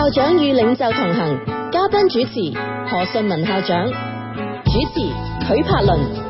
校長與領袖同行，嘉賓主持何順文校長，主持許柏倫。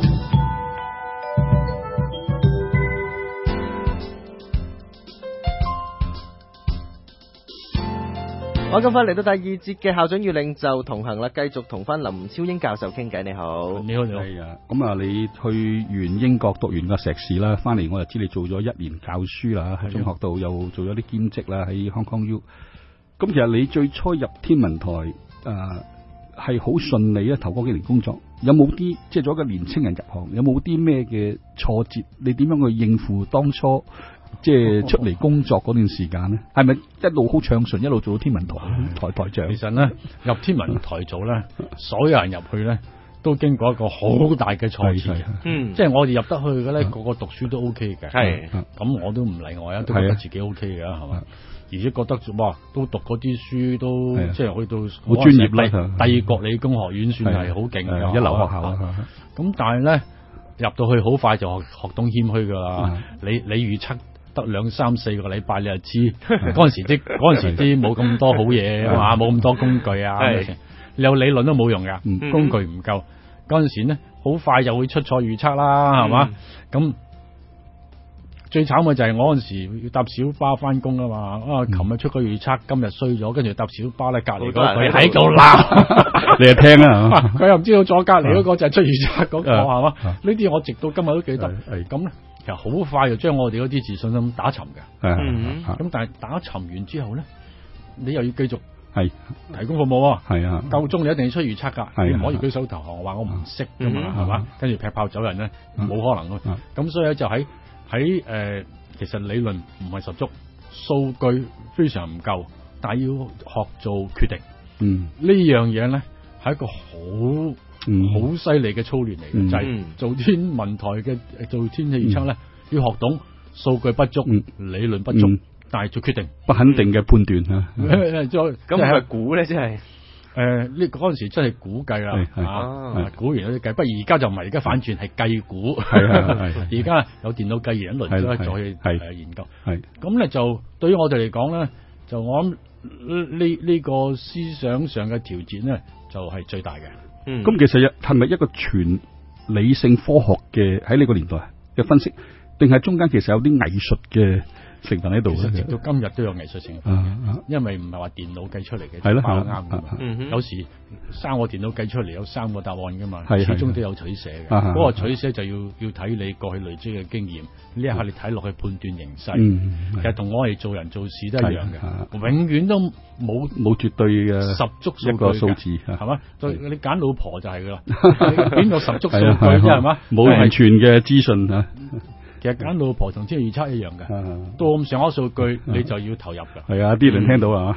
我咁快嚟到第二節嘅校長與領袖同行啦，繼續同翻林超英教授傾偈。你好， 你好，你好。 係啊，咁啊，你去完英國讀完個碩士啦，翻嚟我就知你做咗1年教書啦，喺中學度又做咗啲兼職啦，喺 Hong Kong U。咁其實你最初入天文台係好順利啊，頭嗰幾年工作，有冇啲即係做一個年青人入行，有冇啲咩嘅挫折？你點樣去應付當初即係出嚟工作嗰段時間咧？係咪一路好暢順，一路做到天文台台長？ 其實咧，入天文台做咧，所有人入去咧都經過一個好大嘅挫折。即係我哋入得去嘅咧，個個讀書都 OK 嘅。係，咁我都唔例外啊，都覺得自己 OK 嘅，係嘛？而且覺得哇，都讀嗰啲書都即係去到好專業啦， 帝國理工學院算係好勁嘅一流學校。 咁但係咧入到去好快就學懂謙虛噶啦。你預測得2、3、4個禮拜你就知嗰陣時啲冇咁多好嘢啊嘛，冇咁多工具啊，你有理論都冇用噶，工具唔夠。嗰陣時咧好快就會出錯預測啦，係嘛？咁最慘嘅就係我嗰陣時要搭小巴翻工啊嘛，琴日出個預測，今日衰咗，跟住搭小巴咧，隔籬嗰個喺度鬧， 你就聽啊， 佢又唔知道咗隔籬嗰個就係出預測嗰個係嘛？呢啲我直到今日都記得。咁咧其實好快就將我哋嗰啲自信心打沉嘅。咁但係打沉完之後咧，你又要繼續提供服務。夠鐘你一定要出預測噶，你唔可以舉手投降話我唔識噶嘛，係嘛？跟住劈炮走人咧，冇可能嘅。咁所以咧就喺其實理論唔係十足，數據非常唔夠，但係要學做決定。呢樣嘢咧係一個好犀利嘅操練嚟嘅，就係做天文台嘅做天氣預測咧，要學懂數據不足、理論不足，但係做決定不肯定嘅判斷啊。 咁係估咧，即係。 呢嗰陣時真係估計啦，估完有啲計，不過而家就唔係，而家反轉係計估，而家有電腦計完一輪之後再去研究，咁咧就對於我哋嚟講咧，就我諗呢個思想上嘅調節咧，就係最大嘅。 咁其實係咪一個全理性科學嘅喺呢個年代嘅分析，定係中間其實有啲藝術嘅成分喺度咧？ 直到今日都有藝術成分，因為唔係話電腦計出嚟嘅，係咯，啱噶嘛。有時3個電腦計出嚟有3個答案噶嘛，始終都有取捨嘅。嗰個取捨就要睇你過去累積嘅經驗，呢一下你睇落去判斷形勢，其實同我哋做人做事都一樣嘅，永遠都冇絕對嘅十足一個數字，係嘛？你揀老婆就係噶啦，邊個十足數據啫，係嘛？ 冇完全嘅資訊啊。 其實揀老婆同天氣預測一樣嘅，到咁上下數據你就要投入㗎。 係啊，啲人聽到啊，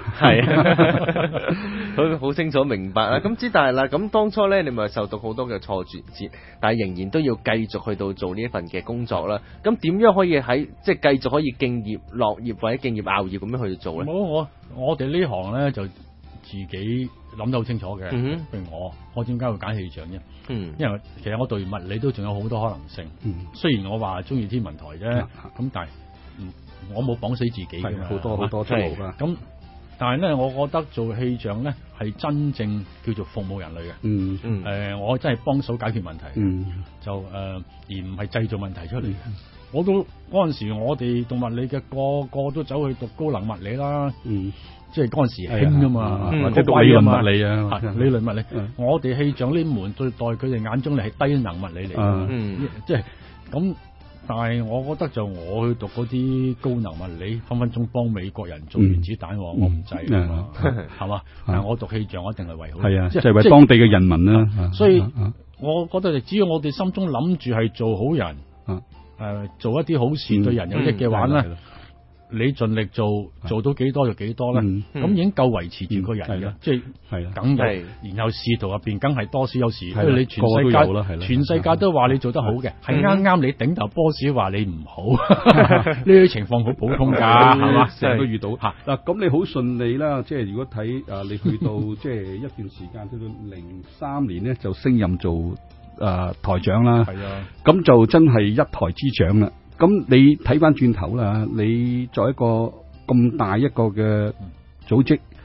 佢好清楚明白啦。咁但係啦，咁當初咧，你咪受到好多嘅挫折，但係仍然都要繼續去到做呢一份嘅工作啦。咁點樣可以喺即係繼續可以敬業樂業或者敬業熬業咁樣去做咧？ 我哋呢行咧就自己諗得好清楚嘅。譬如我點解會揀氣象啫？因為其實我讀完物理都仲有好多可能性。雖然我話中意天文台啫，咁但係我冇綁死自己㗎嘛， 好多出路㗎。 咁但係咧，我覺得做氣象咧係真正叫做服務人類嘅。我真係幫手解決問題。就而唔係製造問題出嚟。我都嗰陣時，我哋讀物理嘅個個都走去讀高能物理啦。即係嗰陣時興㗎嘛，或者讀理論物理啊，理論物理。我哋氣象呢門對待佢哋眼中嚟係低能物理嚟，即係咁。但係我覺得就我去讀嗰啲高能物理，分分鐘幫美國人做原子彈，我唔制㗎嘛，係嘛？但係我讀氣象，我一定係為好， 即係為當地嘅人民啦。 所以我覺得只要我哋心中諗住係做好人，做一啲好事對人有益嘅話咧。你盡力做到幾多就幾多啦，咁已經夠維持住個人嘅，即係梗係。然後仕途入邊梗係多少有時，因為你全世界都話你做得好嘅，係啱啱你頂頭 boss 話你唔好，呢啲情況好普通㗎，係嘛？ 成日都遇到。嗱，咁你好順利啦，即係如果睇你去到即係一段時間，到到03年咧就升任做台長啦，咁就真係一台之長啦。咁你睇翻轉頭啦，你作為一個咁大一個嘅組織，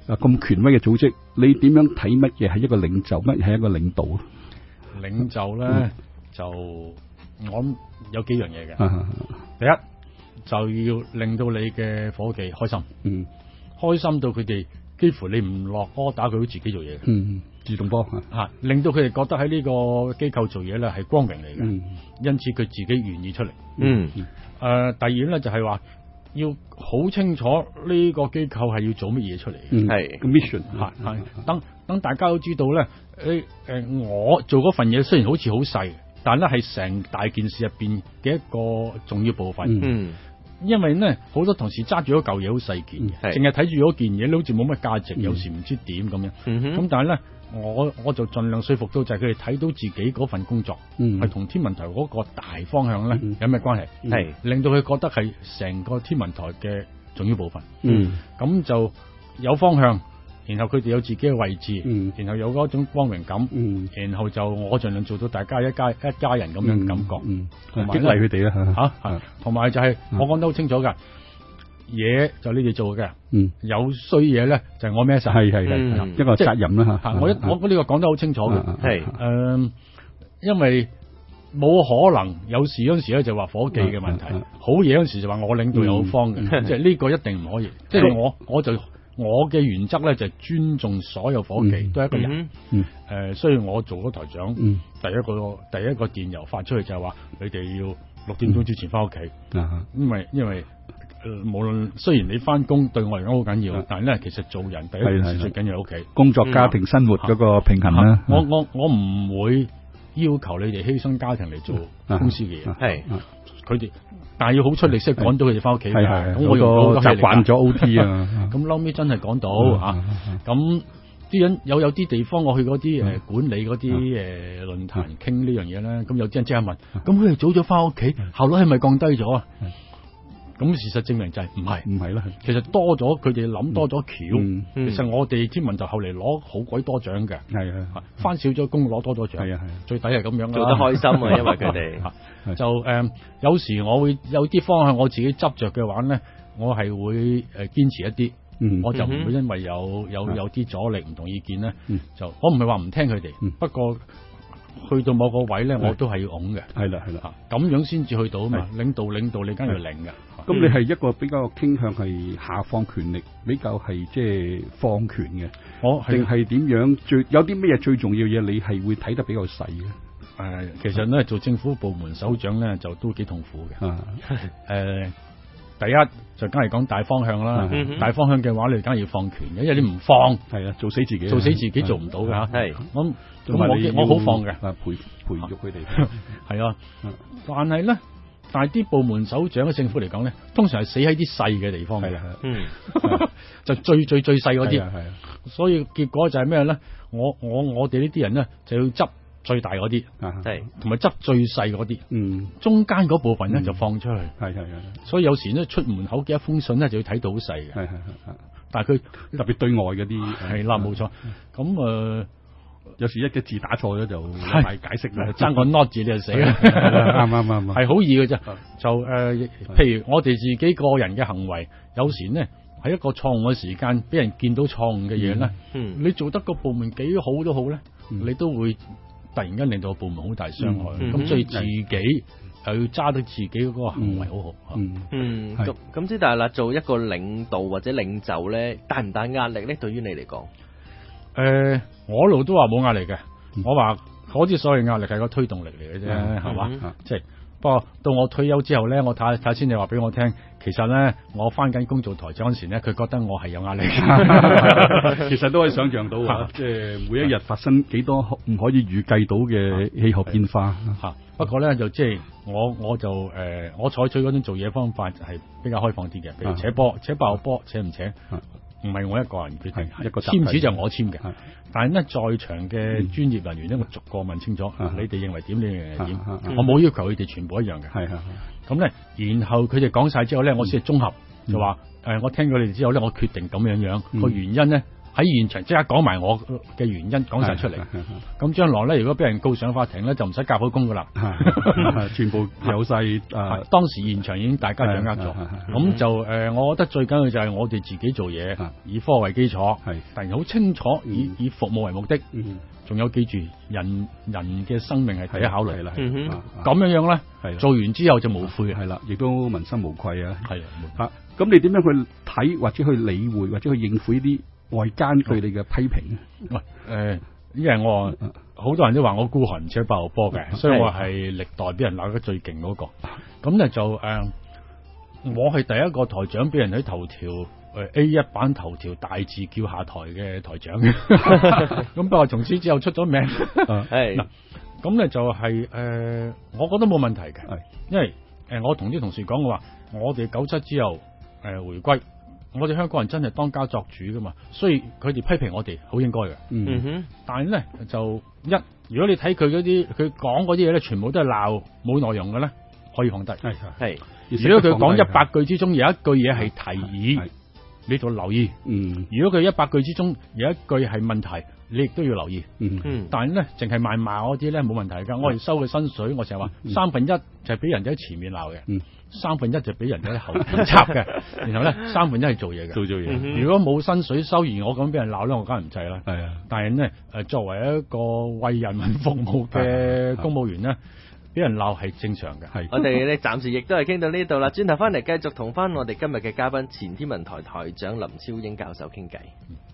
咁權威嘅組織，你點樣睇乜嘢係一個領袖，乜嘢係一個領導啊？ 領袖咧就我諗有幾樣嘢嘅。第一就要令到你嘅伙計開心，開心到佢哋幾乎你唔落柯打，佢都自己做嘢嘅，自動波吓，令到佢哋覺得喺呢個機構做嘢咧係光榮嚟嘅，因此佢自己願意出嚟。第二咧就係話要好清楚呢個機構係要做乜嘢出嚟嘅， 係 mission 係等大家都知道咧，我做嗰份嘢雖然好似好細，但咧係成大件事入邊嘅一個重要部分。因為咧好多同事揸住嗰嚿嘢好細件嘅，淨係睇住嗰件嘢，好似冇乜價值，有時唔知點咁樣。咁但係咧，我就盡量說服到就係佢哋睇到自己嗰份工作係同天文台嗰個大方向咧有咩關係，係令到佢覺得係成個天文台嘅重要部分。咁就有方向，然後佢哋有自己嘅位置，然後有嗰種光榮感，然後就我盡量做到大家一家人咁樣感覺，同埋激勵佢哋啦吓，同埋就係我講得好清楚噶，嘢就你哋做嘅，有衰嘢咧就係我孭晒，係一個責任啦吓。我呢個講得好清楚嘅，係因為冇可能有事嗰陣時咧就話伙計嘅問題，好嘢嗰陣時就話我領導有方嘅，即係呢個一定唔可以，即係我嘅原則咧就係尊重所有伙計，都係一個人。所以我做咗台長，第一個電郵發出去就係話你哋要6點鐘之前翻屋企，因為無論雖然你翻工對我嚟講好緊要，但係咧其實做人第一件事最緊要係屋企，工作家庭生活嗰個平衡啦。我唔會要求你哋犧牲家庭嚟做公司嘅嘢，係佢哋。但係要好出力先趕到佢哋翻屋企，咁我用習慣咗 OT 啊。咁後尾真係趕到咁啲人有啲地方我去嗰啲管理嗰啲論壇傾呢樣嘢咧，咁有啲人即刻問：咁佢哋早咗翻屋企，效率係咪降低咗啊？咁事實證明就係唔係啦。其實多咗佢哋諗多咗橋。其實我哋天文台後嚟攞好鬼多獎嘅，翻少咗工攞多咗獎，最抵係咁樣，做得開心啊！因為佢哋就有時我會有啲方向我自己執着嘅話咧，我係會堅持一啲，我就唔會因為有啲阻力唔同意見咧，就我唔係話唔聽佢哋，不過去到某個位咧，我都係要拱嘅，係啦，咁樣先至去到啊嘛。領導你梗係要領嘅。咁你係一個比較傾向係下放權力，比較係即係放權嘅，定係點樣？有啲咩嘢最重要嘢，你係會睇得比較細嘅？其實咧做政府部門首長咧就都幾痛苦嘅。第一就梗係講大方向啦，大方向嘅話你梗係要放權嘅，因為你唔放，係啊，做死自己做唔到嘅吓。係我好放嘅，培育佢哋係啊。但係啲部門首長嘅政府嚟講咧，通常係死喺啲細嘅地方嘅，就最細嗰啲。所以結果就係咩咧？我哋呢啲人咧就要執最大嗰啲，同埋執最細嗰啲，中間嗰部分咧就放出去。所以有時咧出門口嘅一封信咧就要睇到好細嘅。但係佢特別對外嗰啲係啦，冇錯。咁有時一個字打錯咗就係解釋啦，爭個 not 字你就死啦。啱，係好易嘅啫。就譬如我哋自己個人嘅行為，有時呢喺一個錯誤嘅時間，俾人見到錯誤嘅嘢咧，你做得個部門幾好都好咧，你都會突然間令到個部門好大傷害。咁所以自己又要揸到自己嗰個行為好好。咁之但係啦，做一個領導或者領袖咧，大唔大壓力咧？對於你嚟講？我一路都話冇壓力嘅，我話嗰啲所謂壓力係個推動力嚟嘅啫，係嘛？即係不過到我退休之後咧，我睇先你話俾我聽，其實咧我翻緊工做台長嗰時咧，佢覺得我係有壓力。其實都可以想象到即係每一日發生幾多唔可以預計到嘅氣候變化。不過咧就即係我就我採取嗰種做嘢方法係比較開放啲嘅，譬如扯波、扯爆波、扯唔扯。唔係我一個人決定，一個簽紙就我簽嘅。但係呢，在場嘅專業人員呢，我逐個問清楚，你哋認為點？你認為點？我冇要求佢哋全部一樣嘅。咁呢，然後佢哋講晒之後呢，我先係綜合，就話我聽過你哋之後呢，我決定咁樣。個原因呢， 喺現場即刻講埋我嘅原因講晒出嚟。咁將來咧，如果俾人告上法庭咧，就唔使夾好工噶啦， 全部有晒當時現場已經大家掌握咗。咁就我覺得最緊要就係我哋自己做嘢，以科學為基礎，但係好清楚以服務為目的。仲有記住人嘅生命係第一考慮啦。咁樣咧，做完之後就無悔係啦， 亦都問心無愧啊。 係啊，咁你點樣去睇或者去理會或者去應付呢啲外間對你嘅批評？ 喂，因為我好多人都話我孤寒唔似8號波嘅，所以我係歷代俾人鬧得最勁嗰個。咁咧就我係第一個台長俾人喺頭條A1 版頭條大字叫下台嘅台長。咁不過從此之後出咗名。嗱，咁咧就係我覺得冇問題嘅，因為我同啲同事講，我話我哋97之後回歸，我哋香港人真係當家作主噶嘛，所以佢哋批評我哋好應該嘅。但係咧就如果你睇佢嗰啲佢講嗰啲嘢咧，全部都係鬧冇內容嘅咧，可以放低。如果佢講100句之中有一句嘢係提議，你就留意。如果佢100句之中有一句係問題，你亦都要留意。但係咧，淨係罵嗰啲咧冇問題㗎。我哋收嘅薪水，我成日話1/3就係俾人哋喺前面鬧嘅，1/3就俾人哋喺後面插嘅。然後咧1/3係做嘢嘅。做嘢。如果冇薪水收而我咁俾人鬧咧，我梗係唔制啦。係啊。但係咧作為一個為人民服務嘅公務員咧，俾人鬧係正常嘅。係。 我哋咧暫時亦都係傾到呢度啦，轉頭翻嚟繼續同翻我哋今日嘅嘉賓前天文台台長林超英教授傾偈。